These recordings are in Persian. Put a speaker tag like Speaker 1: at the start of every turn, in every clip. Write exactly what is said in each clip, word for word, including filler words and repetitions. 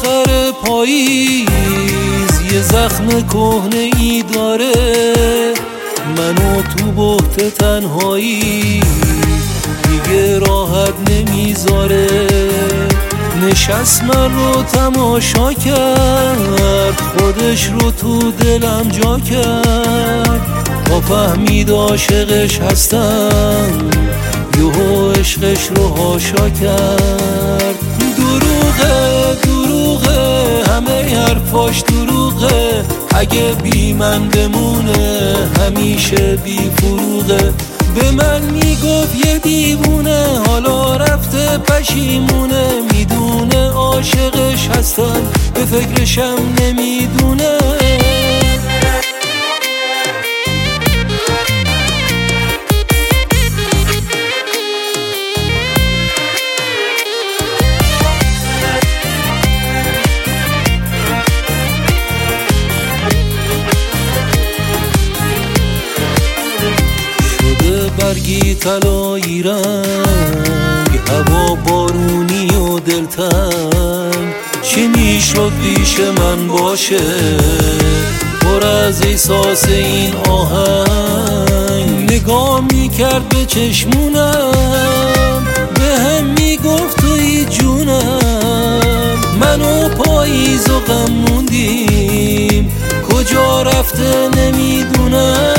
Speaker 1: آخر پاییز یه زخم کهنه ای داره، منو تو بهت تنهایی دیگه راحت نمیذاره. نشست من رو تماشا کرد، خودش رو تو دلم جا کرد، تا فهمید عاشقش هستم یهو عشقش رو هاشا کرد. دروغه دروغه همه حرفاش دروغه، اگه بی من بمونه همیشه بی فروغه. به من میگفت یه دیوونه، حالا رفته پشیمونه، میدونه عاشقش هستم به فکرشم نمیدونه. برگی طلایی رنگ، هوا بارونی و دلتنگ، چی میشد پیش من باشه پر از احساس این آهنگ. نگاه میکرد به چشمونم، به هم میگفت توی جونم، منو پاییز و غم موندیم، کجا رفته نمیدونم.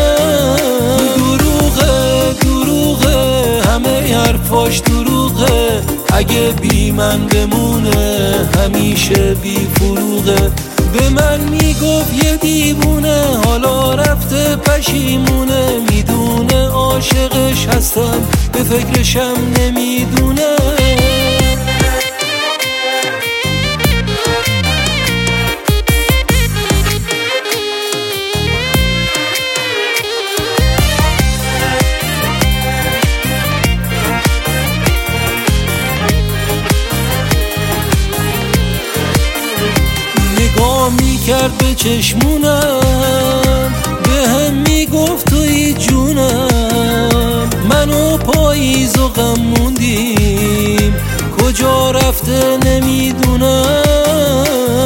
Speaker 1: همه حرفاش دروغه، اگه بی من بمونه همیشه بی فروغه. به من میگفت یه دیوونه، حالا رفته پشیمونه، میدونه عاشقش هستم به فکرشم نمیدونه. میکرد به چشمونم، به هم میگفت توی جونم، منو پاییز و غم موندیم، کجا رفته نمیدونم.